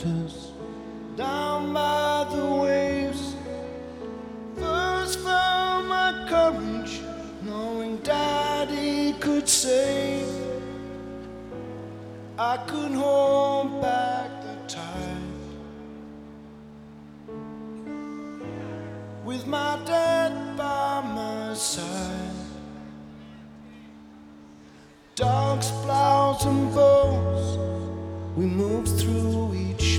Down by the waves, first found my courage, knowing Daddy could save. I could hold back the tide with my dad by my side. Dogs, plows, and bows, we moved through each